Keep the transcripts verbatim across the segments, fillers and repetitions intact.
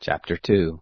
Chapter two.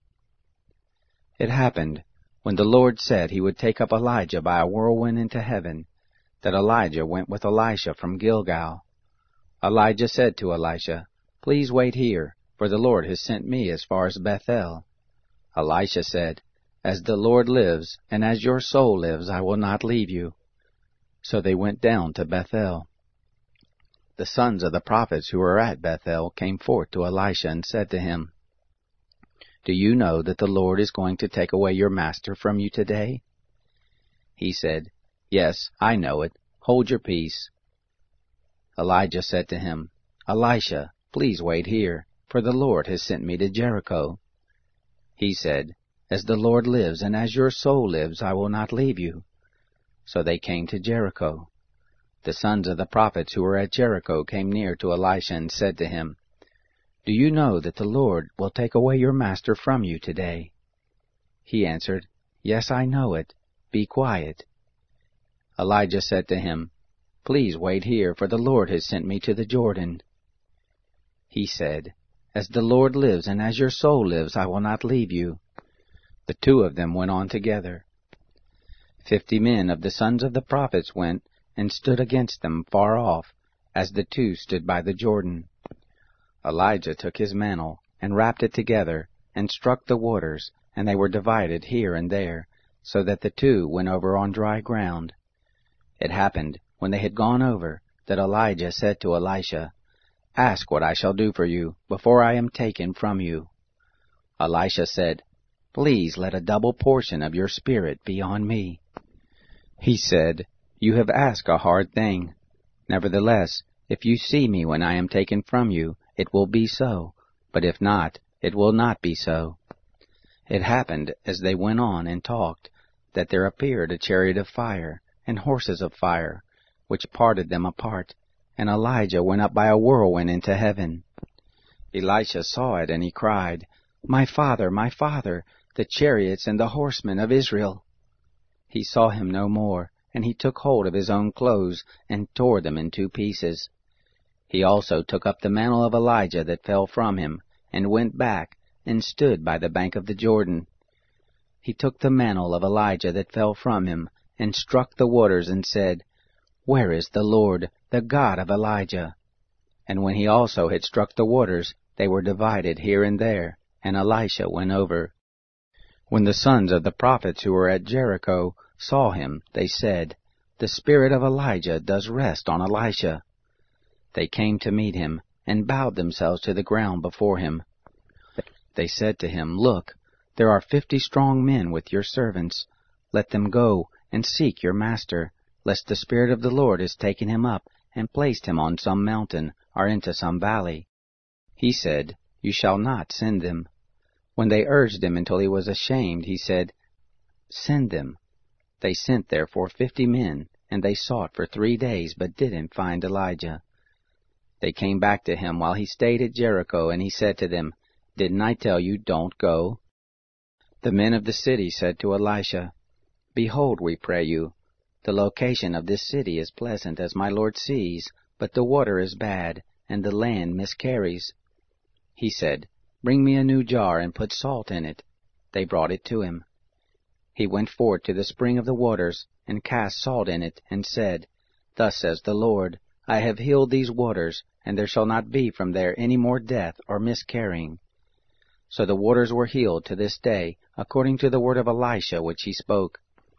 It happened, when the Lord said he would take up Elijah by a whirlwind into heaven, that Elijah went with Elisha from Gilgal. Elijah said to Elisha, "Please wait here, for the Lord has sent me as far as Bethel." Elisha said, "As the Lord lives, and as your soul lives, I will not leave you." So they went down to Bethel. The sons of the prophets who were at Bethel came forth to Elisha and said to him, "Do you know that the Lord is going to take away your master from you today?" He said, "Yes, I know it. Hold your peace." Elijah said to him, "Elisha, please wait here, for the Lord has sent me to Jericho." He said, "As the Lord lives, and as your soul lives, I will not leave you." So they came to Jericho. The sons of the prophets who were at Jericho came near to Elisha and said to him, "Do you know that the Lord will take away your master from you today?" He answered, "Yes, I know it. Be quiet." Elijah said to him, "Please wait here, for the Lord has sent me to the Jordan." He said, "As the Lord lives, and as your soul lives, I will not leave you." The two of them went on together. Fifty men of the sons of the prophets went and stood against them far off, as the two stood by the Jordan. Elijah took his mantle, and wrapped it together, and struck the waters, and they were divided here and there, so that the two went over on dry ground. It happened, when they had gone over, that Elijah said to Elisha, "Ask what I shall do for you, before I am taken from you." Elisha said, "Please let a double portion of your spirit be on me." He said, "You have asked a hard thing. Nevertheless, if you see me when I am taken from you, it will be so, but if not, it will not be so." It happened, as they went on and talked, that there appeared a chariot of fire, and horses of fire, which parted them apart, and Elijah went up by a whirlwind into heaven. Elisha saw it, and he cried, "My father, my father, the chariots and the horsemen of Israel!" He saw him no more, and he took hold of his own clothes, and tore them in two pieces. He also took up the mantle of Elijah that fell from him, and went back, and stood by the bank of the Jordan. He took the mantle of Elijah that fell from him, and struck the waters, and said, "Where is the Lord, the God of Elijah?" And when he also had struck the waters, they were divided here and there, and Elisha went over. When the sons of the prophets who were at Jericho saw him, they said, "The spirit of Elijah does rest on Elisha." They came to meet him, and bowed themselves to the ground before him. They said to him, "Look, there are fifty strong men with your servants. Let them go and seek your master, lest the Spirit of the Lord has taken him up, and placed him on some mountain, or into some valley." He said, "You shall not send them." When they urged him until he was ashamed, he said, "Send them." They sent therefore fifty men, and they sought for three days, but didn't find Elijah. They came back to him while he stayed at Jericho, and he said to them, "Didn't I tell you, don't go?" The men of the city said to Elisha, "Behold, we pray you, the location of this city is pleasant, as my lord sees, but the water is bad, and the land miscarries." He said, "Bring me a new jar, and put salt in it." They brought it to him. He went forth to the spring of the waters, and cast salt in it, and said, "Thus says the Lord, I have healed these waters, and there shall not be from there any more death or miscarrying." So the waters were healed to this day, according to the word of Elisha which he spoke.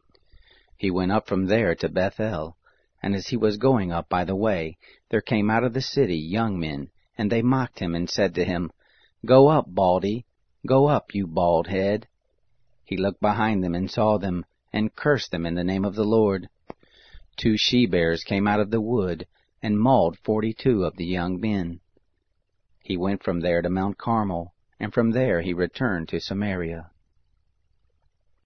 He went up from there to Bethel, and as he was going up by the way, there came out of the city young men, and they mocked him and said to him, "Go up, Baldy, go up, you bald head." He looked behind them and saw them, and cursed them in the name of the Lord. Two she-bears came out of the wood, and mauled forty-two of the young men. He went from there to Mount Carmel, and from there he returned to Samaria.